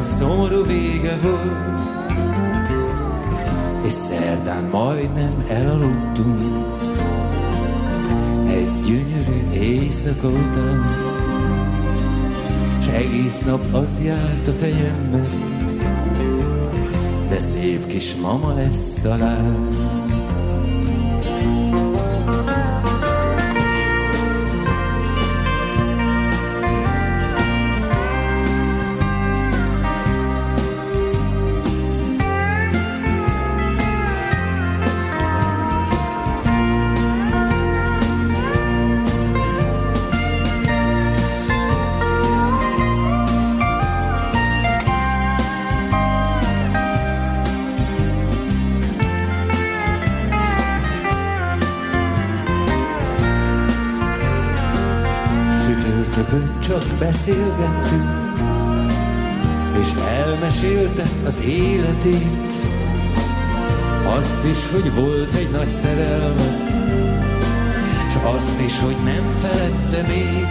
szomorú vége volt, és szerdán majdnem elaludtunk egy gyönyörű éjszaka után, s egész nap az járt a fejemben, de szép kis mama lesz a lány. Csak beszélgettünk, és elmesélte az életét, azt is, hogy volt egy nagy szerelme, és azt is, hogy nem felette még,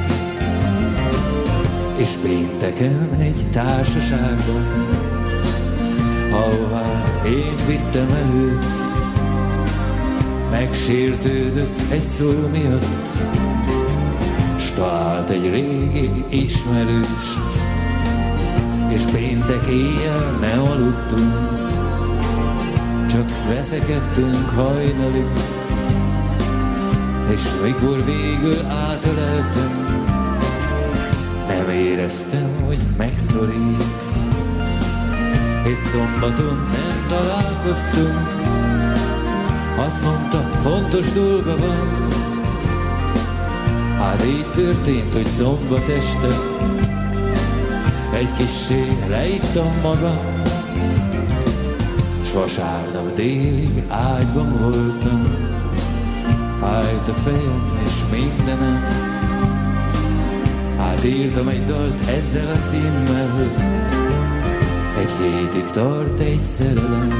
és pénteken egy társaságban, ahová én vittem előtt, megsértődött egy szó miatt, talált egy régi ismerőst, és péntek éjjel nem aludtunk, csak veszekedtünk hajnalig, és mikor végül átöleltem, nem éreztem, hogy megszorít, és szombaton nem találkoztunk, azt mondta, fontos dolga van. Hát így történt, hogy szombat este egy kissé leittam magam, s vasárnap délig ágyban voltam, fájt a fejem és mindenem. Hát írtam egy dalt ezzel a címmel, egy hétig tart egy szerelem.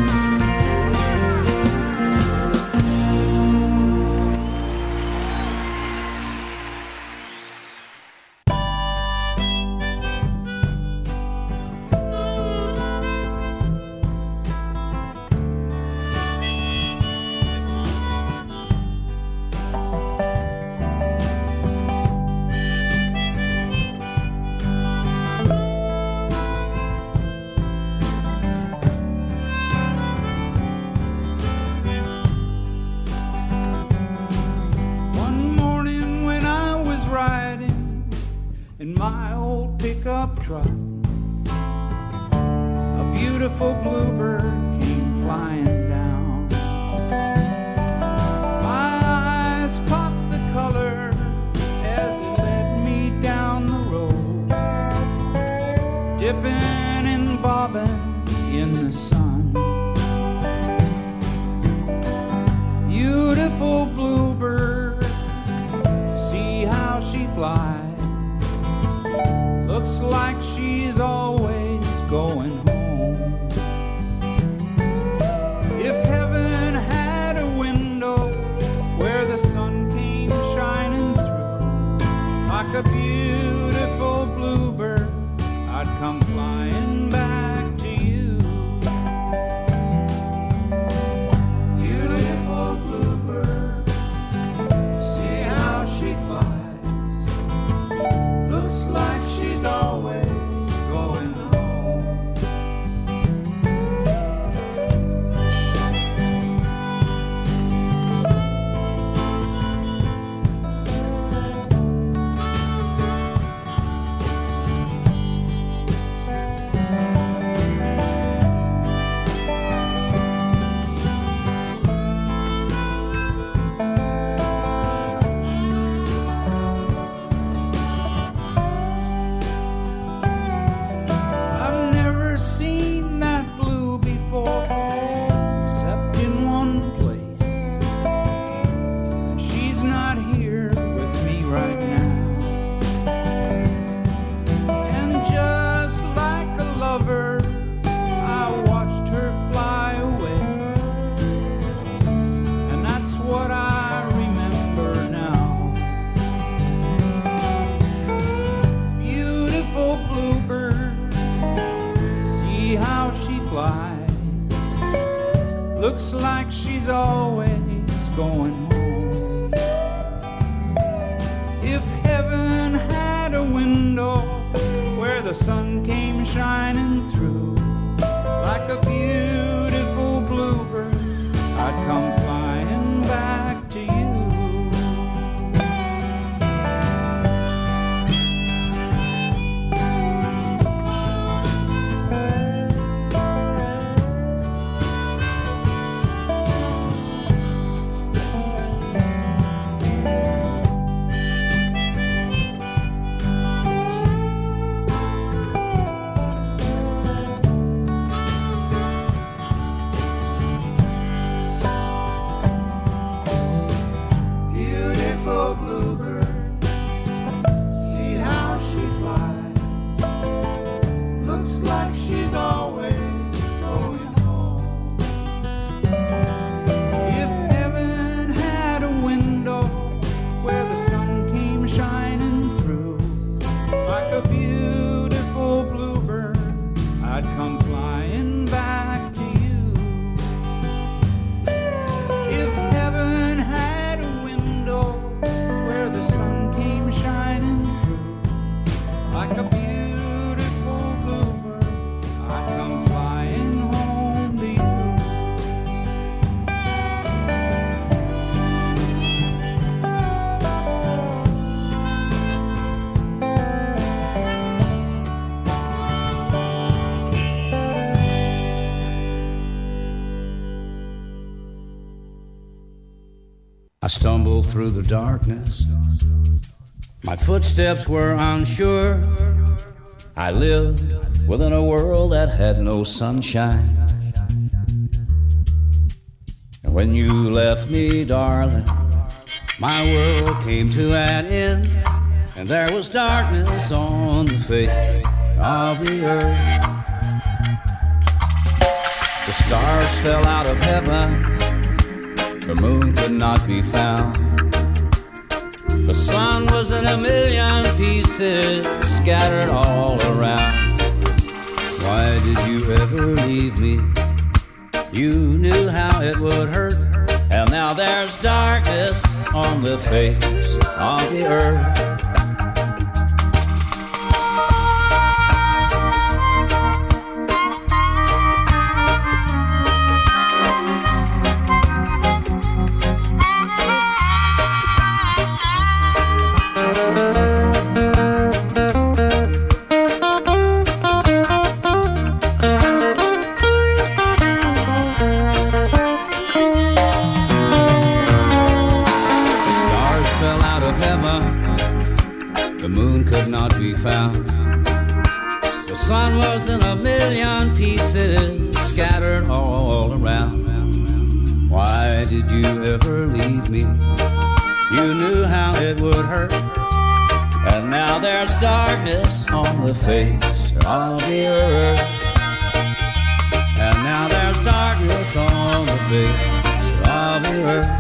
Looks like she's always flies. Looks like she's always going home. If heaven had a window where the sun came shining through, like a beautiful bluebird, I'd come flying back to you. I stumbled through the darkness. My footsteps were unsure. I lived within a world that had no sunshine. And when you left me, darling, my world came to an end, and there was darkness on the face of the earth. The stars fell out of heaven. The moon could not be found. The sun was in a million pieces, scattered all around. Why did you ever leave me? You knew how it would hurt, and now there's darkness on the face of the earth. Found. The sun was in a million pieces, scattered all around. Why did you ever leave me? You knew how it would hurt, and now there's darkness on the face of the earth. And now there's darkness on the face of the earth.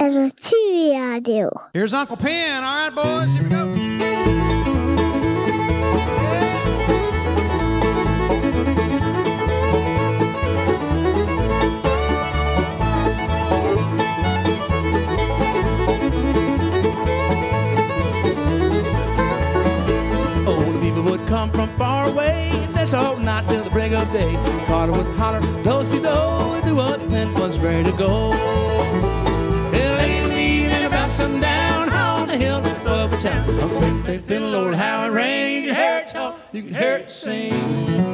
TV Radio. Here's Uncle Pen. All right, boys, here we go. Come from far away, that's all night till the break of day. Carter would holler, do-si-do, and do what the pen was ready to go. Well, ain't leaving about sundown on the hill above the town. Uncle Ben played fiddle, Lord, how it rang. You can hear it talk, you can hear it sing.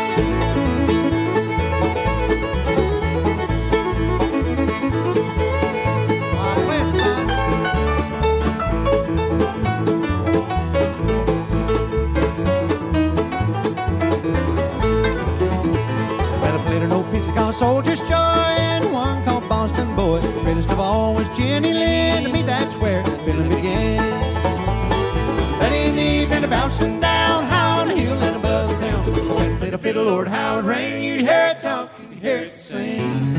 Called Soldier's Joy and one called Boston Boy. Greatest of all was Jenny Lynn. To me, that's where the feeling began. That in the evening, bouncing down, high on the hill and above the town. When played a fiddle, Lord, how it rang. You'd hear it talk, you'd hear it sing.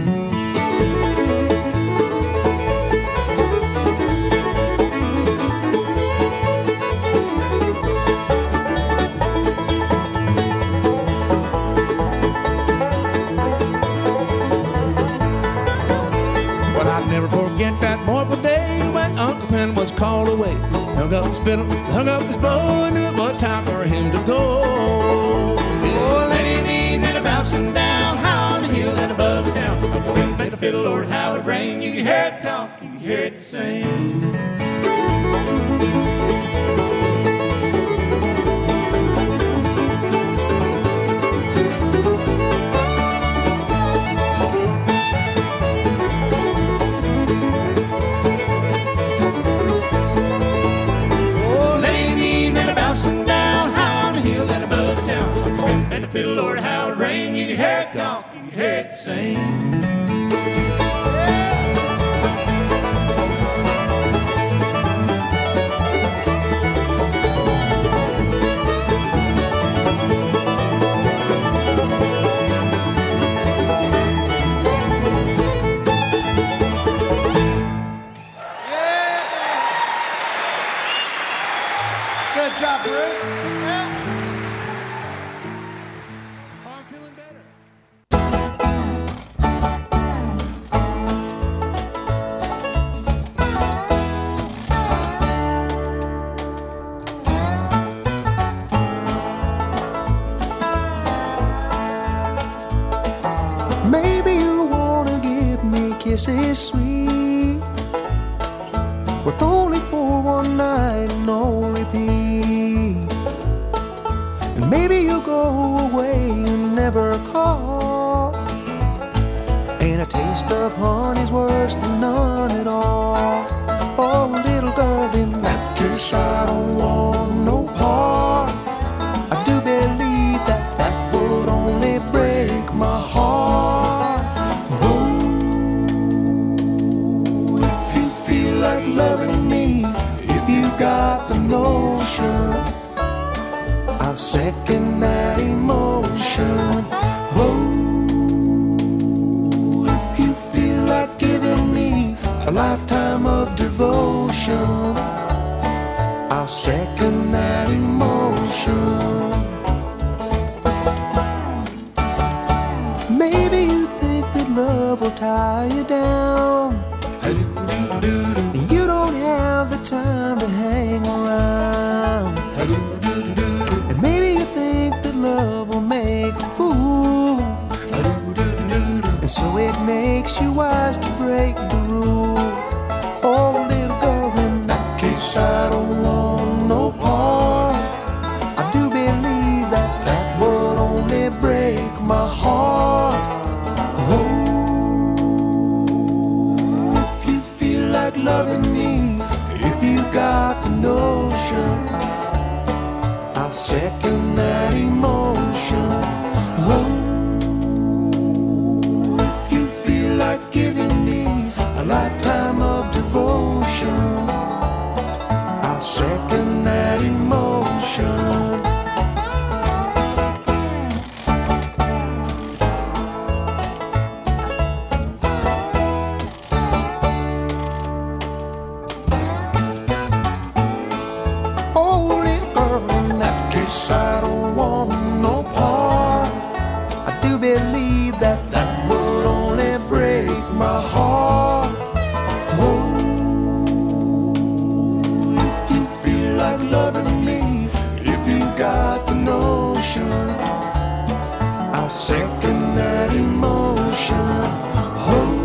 Never forget that mournful day when Uncle Pen was called away. Hung up his fiddle, hung up his bow, and it was time for him to go. Oh, lady need and a bouncing down, high on the hill and above the town. Uncle Pen played the fiddle, Lord, how it rang. You can hear it talk, you can hear it sing. Fiddle, Lord, how it rang. You can hear it talk, you can hear it sing. Good job, Bruce. Kisses sweet, with only for one night and no repeat. And maybe you'll go away and never call, and a taste of honey's worse than none at all. Oh, little girl, in that kiss I don't want no part. I do believe that that would only break my heart. Loving me, if you got the notion, I'll second that emotion. Oh, if you feel like giving me a lifetime of devotion, I'll second that emotion. Maybe you think that love will tie you down, and you don't have the time to hang around. And maybe you think that love will make a fool, and so it makes you wise to break the rule. Oh, little girl, in that case I don't want no part. I do believe that that would only break my heart. Oh, loving me, if you got the notion, I'll second that emotion. Oh, if you feel like giving me a lifetime of devotion, I'll second that emotion. second that emotion. Oh,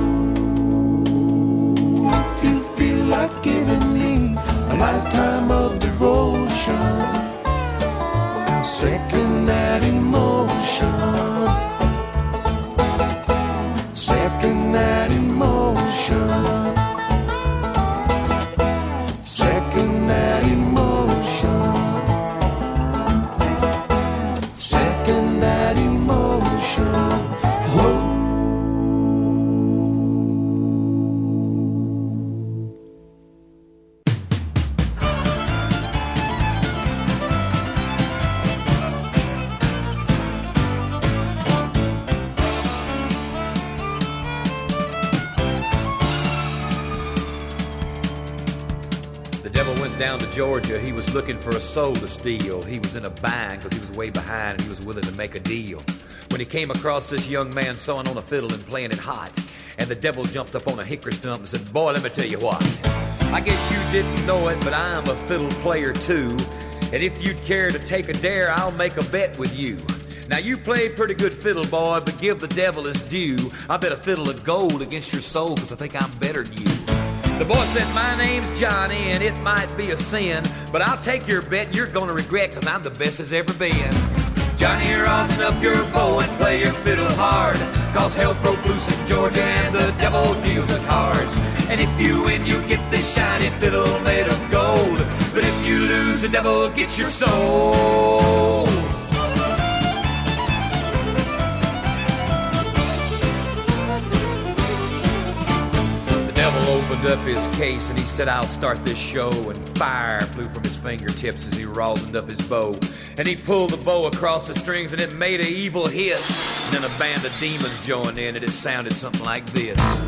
if you feel like giving me a lifetime of devotion, second that emotion, second that emotion, second that emotion, second that emotion. Oh. Down to Georgia, he was looking for a soul to steal. He was in a bind because he was way behind and he was willing to make a deal. When he came across this young man sawing on a fiddle and playing it hot, and the devil jumped up on a hickory stump and said, boy, let me tell you what. I guess you didn't know it, but I'm a fiddle player too. And if you'd care to take a dare, I'll make a bet with you. Now you played pretty good fiddle, boy, but give the devil his due. I bet a fiddle of gold against your soul because I think I'm better than you. The boy said, my name's Johnny, and it might be a sin, but I'll take your bet and you're gonna regret, cause I'm the best as ever been. Johnny, rosin up your bow and play your fiddle hard, cause hell's broke loose in Georgia and the devil deals the cards. And if you win, you get this shiny fiddle made of gold, but if you lose, the devil gets your soul. Opened up his case and he said, I'll start this show, and fire flew from his fingertips as he rosined up his bow, and he pulled the bow across the strings and it made an evil hiss, and then a band of demons joined in and it sounded something like this.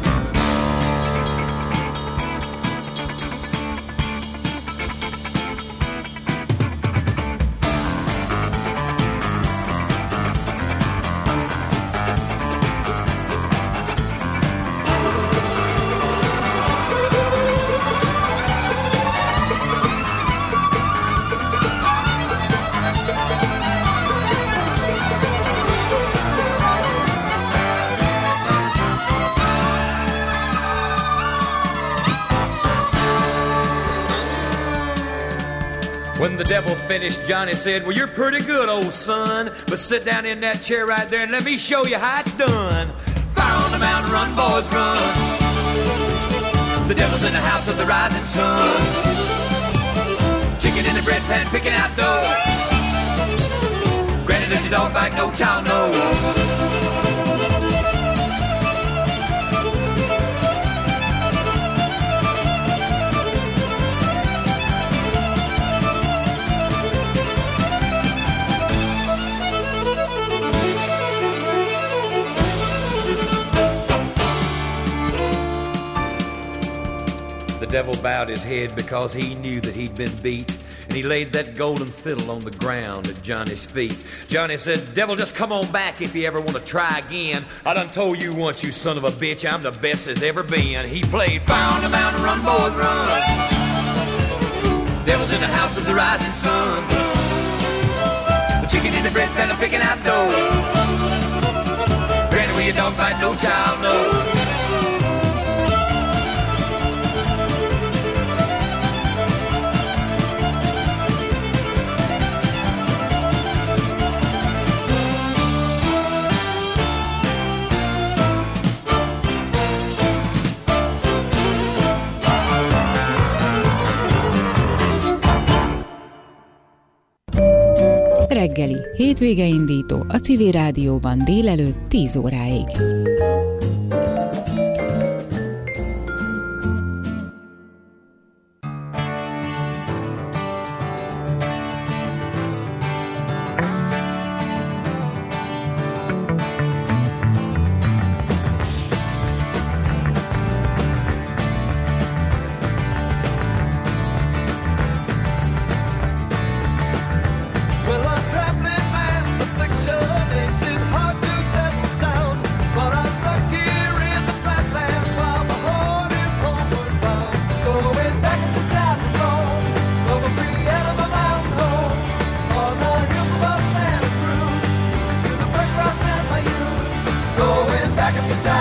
When the devil finished, Johnny said, well, you're pretty good, old son, but sit down in that chair right there and let me show you how it's done. Fire on the mountain, run, boys, run. The devil's in the house of the rising sun. Chicken in the bread pan, picking out dough. Granny, does your dog bite? No child, no. The devil bowed his head because he knew that he'd been beat, and he laid that golden fiddle on the ground at Johnny's feet. Johnny said, devil, just come on back if you ever want to try again. I done told you once, you son of a bitch, I'm the best as ever been. He played fire on the mountain, run, boys, run. Devil's in the house of the rising sun. The chicken in the bread pan, I'm picking out dough. Granny, where your dog bite, no child, no. Reggeli, hétvége indító a Civil Rádióban délelőtt 10 óráig. Traveling man's affliction makes it hard to settle down. But I stuck back up the time.